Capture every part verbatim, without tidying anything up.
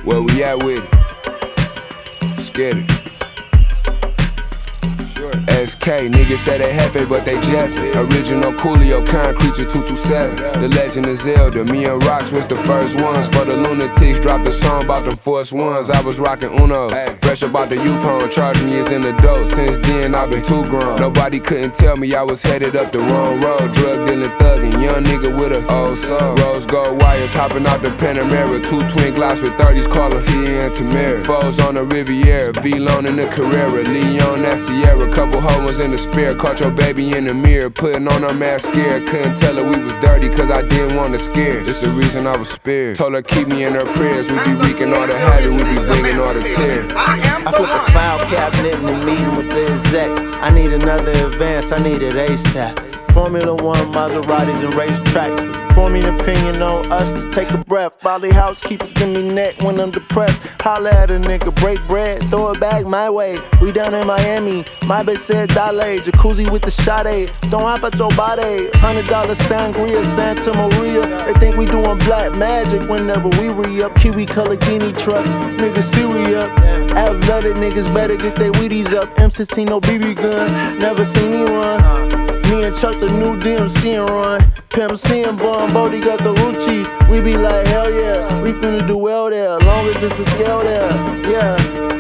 Where we at with it? Scared it. S K, niggas say they happy, but they jeffin'. Original Coolio, kind creature two two seven. The legend of Zelda, me and Rocks was the first ones. For the lunatics, dropped a song about them force ones. I was rockin' Unos, fresh about the youth home. Charged me as an adult, since then I've been too grown. Nobody couldn't tell me I was headed up the wrong road. Drug dealing thuggin', young nigga with a old soul. Rose gold wires, hopping out the Panamera. Two twin Glocks with thirties, callin' T and Tamara. Foes on the Riviera, V-Lone in the Carrera. Leon, that Sierra, couple hoes in the spare. Caught your baby in the mirror, putting on her mascara. Couldn't tell her we was dirty, cause I didn't want to scare. It's the reason I was spared. Told her keep me in her prayers. We be wreaking all the havoc, we be bringing all the tears. I flip a file cabinet in the meeting with the execs. I need another advance, I need it ASAP. Formula One, Maseratis and racetracks. Forming an opinion on us to take a breath. Bali housekeepers give me neck when I'm depressed. Holla at a nigga, break bread, throw it back my way. We down in Miami, my bitch said Dale. Jacuzzi with the Sade, don't hop at your body. Hundred dollar sangria, Santa Maria. They think we doing black magic whenever we re-up. Kiwi color guinea truck, niggas Siri up. Athletic niggas better get their Wheaties up. M sixteen no B B gun, never seen me run. Me and Chuck the new D M C and run. Pimp C and Bun, Bodie got the Ruchis. We be like, hell yeah, we finna do well there. Long as it's a scale there, yeah.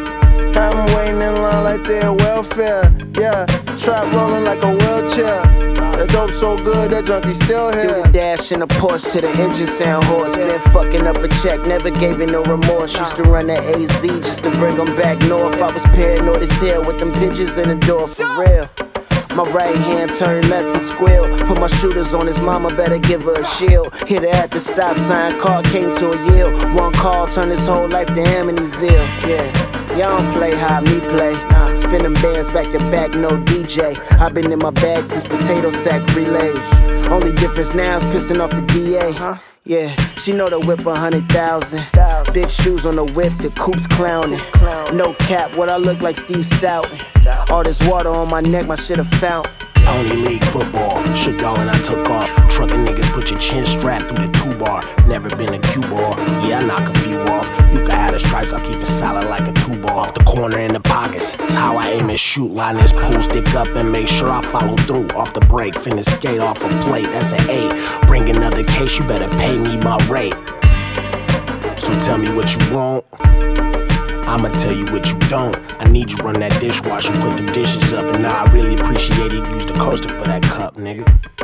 Have them waiting in line like they're welfare, yeah. Trap rolling like a wheelchair. That dope so good, that junkie still here. Do the dash in a Porsche to the engine sound hoarse. Been fucking up a check, never gave it no remorse. Used to run that A Z just to bring them back north. I was paranoid as hell with them pigeons in the door, for real. My right hand turned left and squeal. Put my shooters on his mama, better give her a shield. Hit her at the stop sign, car came to a yield. One call turned his whole life to Amityville, yeah. Y'all don't play how me play. Nah, spinning bands back to back, no D J. I've been in my bag since potato sack relays. Only difference now is pissing off the D A. Huh? Yeah, she know the whip a hundred thousand. Big shoes on the whip, the coup's clowning. No cap, what I look like Steve Stout. All this water on my neck, my shit a fountain. Only league football, shook y'all and I took off. Trucking niggas put your chin strapped through the two bar. Never been a cue ball, yeah I knock a few off. You can have the stripes, I keep it solid like a two ball. Off the corner in the pockets, it's how I aim and shoot. Line this pool, stick up and make sure I follow through. Off the break, finna skate off a plate, that's an eight. Bring another case, you better pay me my rate. So tell me what you want, I'ma tell you what you don't. I need you run that dishwasher, put the dishes up. And now I really appreciate it, use the coaster for that cup, nigga.